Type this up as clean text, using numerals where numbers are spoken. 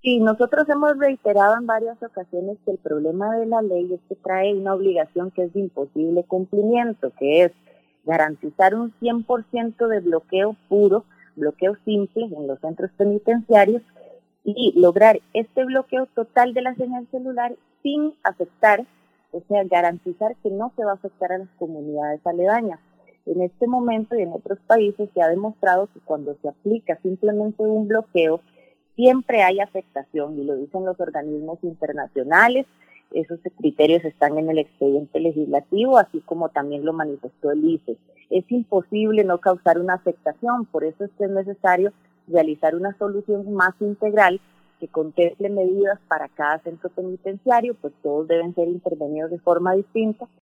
Sí, nosotros hemos reiterado en varias ocasiones que el problema de la ley es que trae una obligación que es de imposible cumplimiento, que es garantizar un 100% de bloqueo puro, bloqueo simple en los centros penitenciarios y lograr este bloqueo total de la señal celular sin afectar, o sea, garantizar que no se va a afectar a las comunidades aledañas. En este momento y en otros países se ha demostrado que cuando se aplica simplemente un bloqueo, siempre hay afectación, y lo dicen los organismos internacionales. Esos criterios están en el expediente legislativo, así como también lo manifestó el ICE. Es imposible no causar una afectación, por eso es que es necesario realizar una solución más integral que contemple medidas para cada centro penitenciario, pues todos deben ser intervenidos de forma distinta,